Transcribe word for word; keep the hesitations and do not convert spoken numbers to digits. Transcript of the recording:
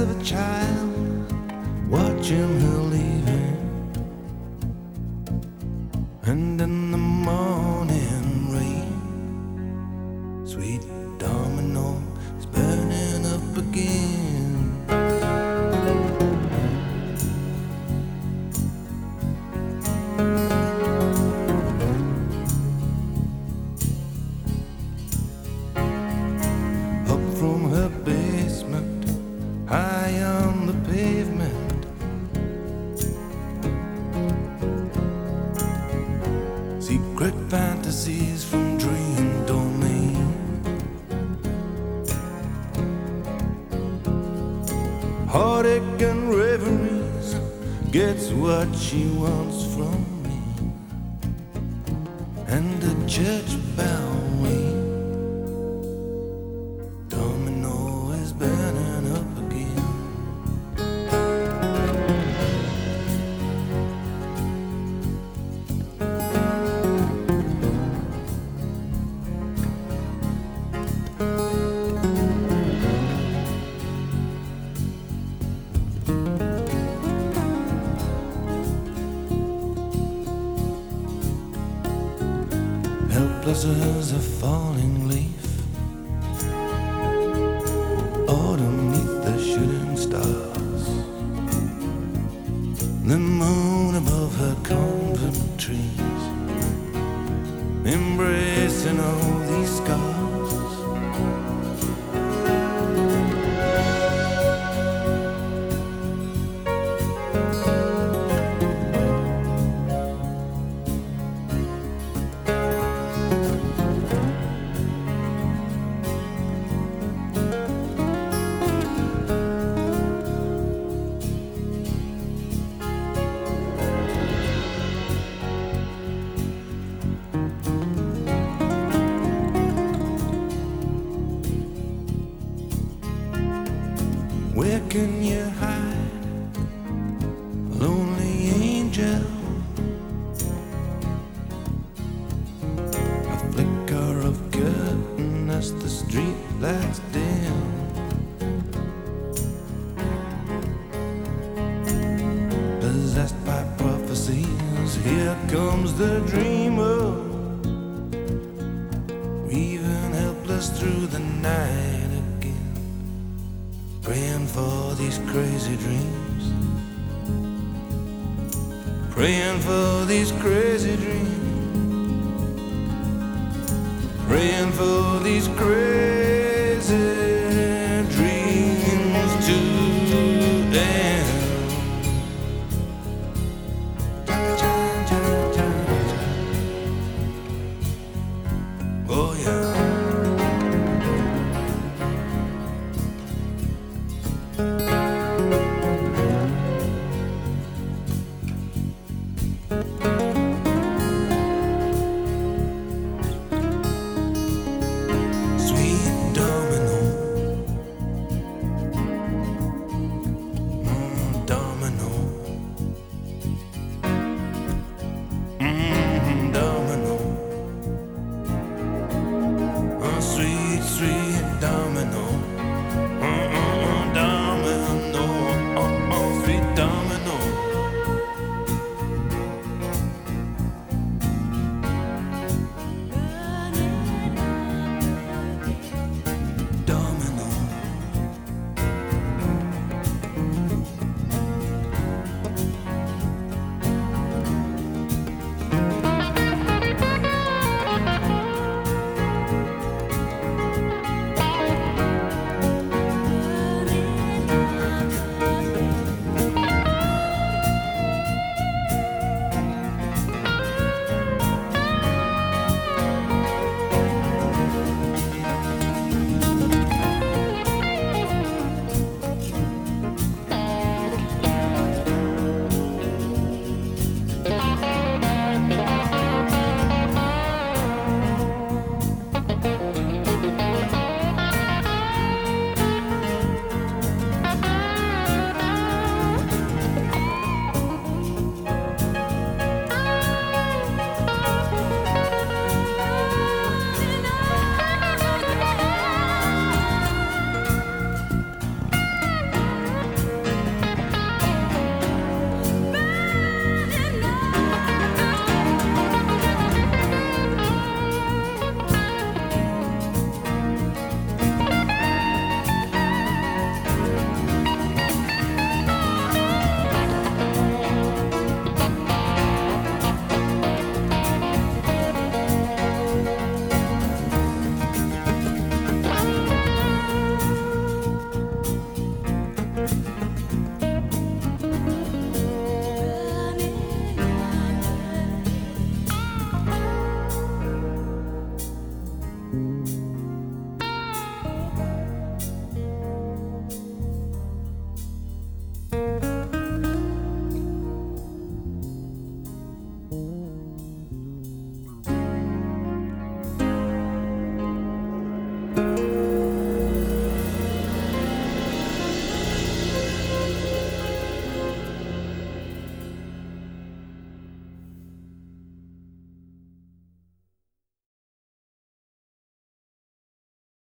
of a child, watching her leaving. And in the morning rain, sweet domino is burning up again. Up from her basement, high on the pavement, secret fantasies from dream domain. Heartache and reveries, gets what she wants from me. And the church bell rings, domino is burning up again. Helpless as a falling leaf, autumn neath the shooting stars, the moon above her convent trees, embracing all these scars. Where can you hide, lonely angel? A flicker of curtain as the street lights dim. Possessed by prophecies, here comes the dreamer, weaving helpless through the night again, praying for these crazy dreams, praying for these crazy dreams, praying for these crazy dreams to end. Oh yeah.